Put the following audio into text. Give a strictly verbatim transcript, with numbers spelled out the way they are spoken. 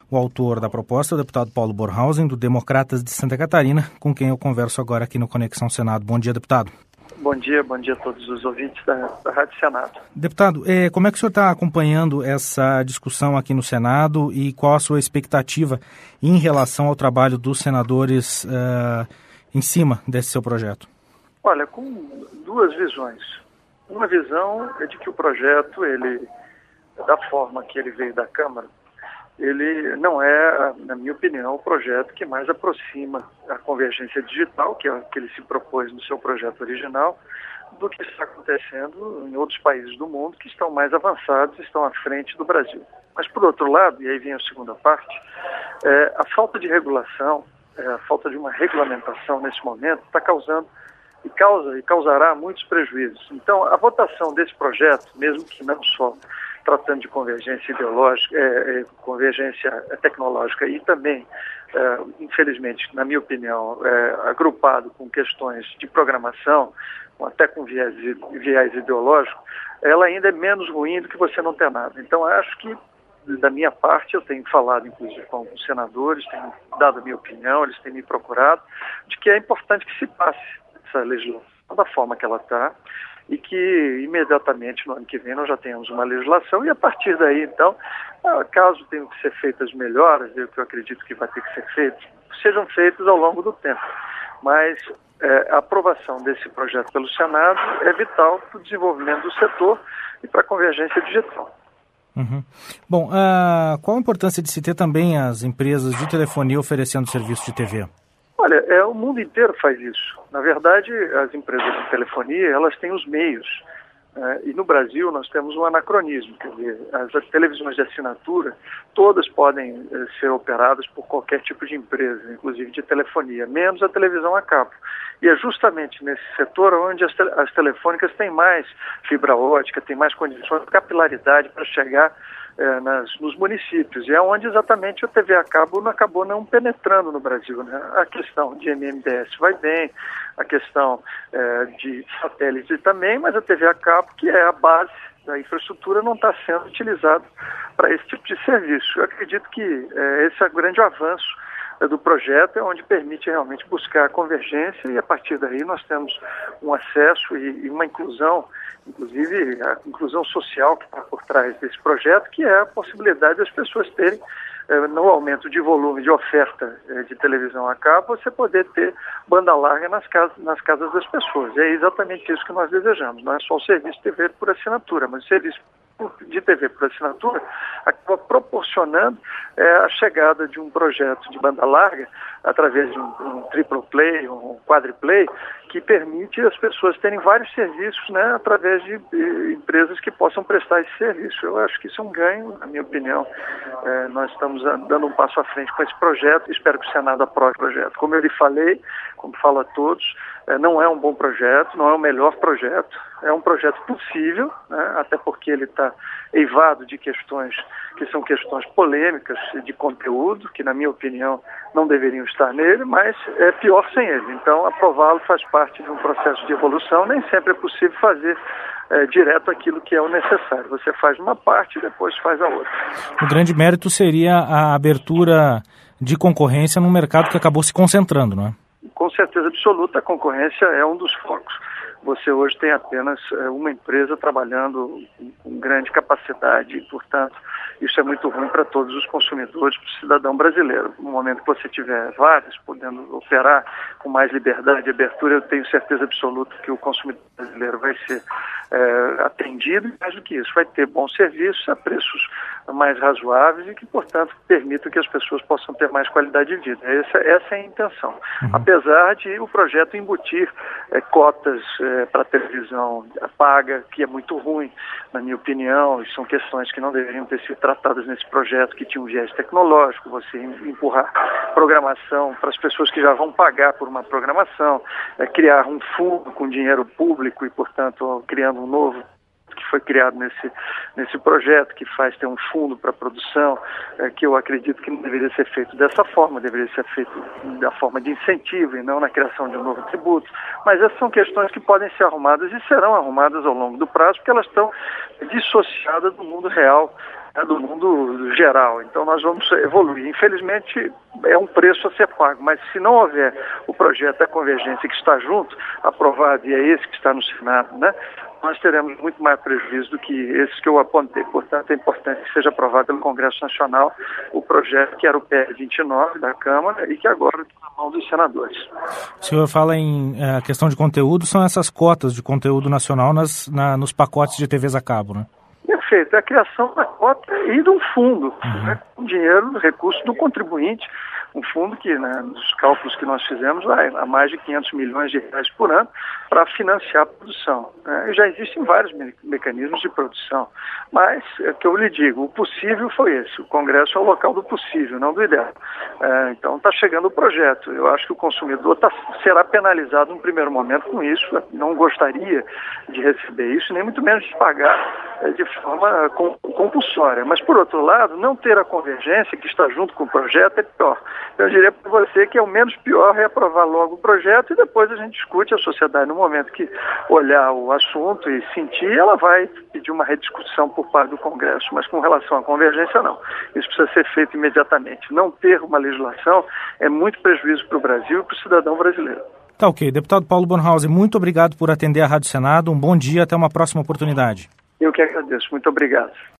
O autor da proposta é o deputado Paulo Bornhausen, do Democratas de Santa Catarina, com quem eu converso agora aqui no Conexão Senado. Bom dia, deputado. Bom dia, bom dia a todos os ouvintes da, da Rádio Senado. Deputado, eh, como é que o senhor está acompanhando essa discussão aqui no Senado e qual a sua expectativa em relação ao trabalho dos senadores uh, em cima desse seu projeto? Olha, com duas visões. Uma visão é de que o projeto, ele, da forma que ele veio da Câmara, ele não é, na minha opinião, o projeto que mais aproxima a convergência digital, que é o que ele se propôs no seu projeto original, do que está acontecendo em outros países do mundo que estão mais avançados, estão à frente do Brasil. Mas, por outro lado, e aí vem a segunda parte, é, a falta de regulação, é, a falta de uma regulamentação nesse momento está causando e causa e causará muitos prejuízos. Então, a votação desse projeto, mesmo que não só tratando de convergência ideológica, é, é, convergência tecnológica e também, é, infelizmente, na minha opinião, é, agrupado com questões de programação, até com viés, viés ideológico, ela ainda é menos ruim do que você não ter nada. Então, acho que, da minha parte, eu tenho falado, inclusive, com os senadores, tenho dado a minha opinião, eles têm me procurado, de que é importante que se passe essa legislação da forma que ela está, e que imediatamente no ano que vem nós já tenhamos uma legislação e a partir daí, então, caso tenham que ser feitas melhoras, eu que eu acredito que vai ter que ser feito, sejam feitas ao longo do tempo. Mas é, a aprovação desse projeto pelo Senado é vital para o desenvolvimento do setor e para a convergência digital. Uhum. Bom, uh, qual a importância de se ter também as empresas de telefonia oferecendo serviço de T V? Olha, é, o mundo inteiro faz isso. Na verdade, as empresas de telefonia, elas têm os meios. Né? E no Brasil nós temos um anacronismo. Quer dizer, as televisões de assinatura, todas podem eh, ser operadas por qualquer tipo de empresa, inclusive de telefonia, menos a televisão a cabo. E é justamente nesse setor onde as, te as telefônicas têm mais fibra ótica, têm mais condições de capilaridade para chegar É, nas, nos municípios, e é onde exatamente a T V a cabo não acabou não penetrando no Brasil. Né? A questão de M M B S vai bem, a questão é, de satélite também, mas a T V a cabo, que é a base da infraestrutura, não está sendo utilizada para esse tipo de serviço. Eu acredito que é, esse é o grande avanço é, do projeto, é onde permite realmente buscar a convergência e a partir daí nós temos um acesso e, e uma inclusão, inclusive a inclusão social que está por trás desse projeto, que é a possibilidade das pessoas terem, eh, no aumento de volume de oferta eh, de televisão a cabo, você poder ter banda larga nas casas, nas casas das pessoas. É exatamente isso que nós desejamos. Não é só o serviço de T V por assinatura, mas o serviço de T V por assinatura acaba proporcionando é, a chegada de um projeto de banda larga através de um, um triple play, um quadriplay, que permite as pessoas terem vários serviços, né, através de, de empresas que possam prestar esse serviço. Eu acho que isso é um ganho, na minha opinião. É, nós estamos dando um passo à frente com esse projeto, espero que o Senado aprove o projeto. Como eu lhe falei, como falo a todos, é, não é um bom projeto, não é o melhor projeto, é um projeto possível, né, até porque ele está eivado de questões que são questões polêmicas de conteúdo, que na minha opinião não deveriam estar nele, mas é pior sem ele. Então aprová-lo faz parte de um processo de evolução, nem sempre é possível fazer é, direto aquilo que é o necessário. Você faz uma parte e depois faz a outra. O grande mérito seria a abertura de concorrência num mercado que acabou se concentrando, não é? Com certeza absoluta, a concorrência é um dos focos. Você hoje tem apenas é, uma empresa trabalhando com grande capacidade e, portanto, isso é muito ruim para todos os consumidores, para o cidadão brasileiro. No momento que você tiver vários podendo operar com mais liberdade e abertura, eu tenho certeza absoluta que o consumidor brasileiro vai ser é, atendido, e mais do que isso, vai ter bons serviços a preços mais razoáveis e que, portanto, permitam que as pessoas possam ter mais qualidade de vida. Essa, essa é a intenção. Uhum. Apesar de o projeto embutir é, cotas é, para a televisão paga, que é muito ruim, na minha opinião, e são questões que não deveriam ter sido tratadas nesse projeto, que tinha um viés tecnológico, você empurrar programação para as pessoas que já vão pagar por uma programação, é, criar um fundo com dinheiro público e, portanto, criando um novo que foi criado nesse, nesse projeto, que faz ter um fundo para produção, é, que eu acredito que não deveria ser feito dessa forma, deveria ser feito da forma de incentivo e não na criação de um novo tributo. Mas essas são questões que podem ser arrumadas e serão arrumadas ao longo do prazo, porque elas estão dissociadas do mundo real né, do mundo geral. Então nós vamos evoluir. Infelizmente é um preço a ser pago, mas se não houver o projeto da convergência que está junto, aprovado, e é esse que está no Senado, né, nós teremos muito mais prejuízo do que esses que eu apontei. Portanto, é importante que seja aprovado pelo Congresso Nacional o projeto que era o P L vinte e nove da Câmara e que agora está na mão dos senadores. O senhor fala em é, questão de conteúdo, são essas cotas de conteúdo nacional nas, na, nos pacotes de T Vs a cabo, né? Perfeito, é a criação da cota e de um fundo, uhum. né, com dinheiro, recurso do contribuinte, um fundo que, né, nos cálculos que nós fizemos, vai a mais de quinhentos milhões de reais por ano para financiar a produção. Né? Já existem vários me- mecanismos de produção, mas, é que eu lhe digo, o possível foi esse. O Congresso é o local do possível, não do ideal. É, então está chegando o projeto. Eu acho que o consumidor tá, será penalizado no primeiro momento com isso, não gostaria de receber isso, nem muito menos de pagar é, de forma compulsória. Mas, por outro lado, não ter a convergência que está junto com o projeto é pior. Eu diria para você que é o menos pior é aprovar logo o projeto e depois a gente discute. A sociedade, no momento que olhar o assunto e sentir, ela vai pedir uma rediscussão por parte do Congresso. Mas com relação à convergência, não. Isso precisa ser feito imediatamente. Não ter uma legislação é muito prejuízo para o Brasil e para o cidadão brasileiro. Tá ok. Deputado Paulo Bornhausen, muito obrigado por atender a Rádio Senado. Um bom dia, até uma próxima oportunidade. Eu que agradeço. Muito obrigado.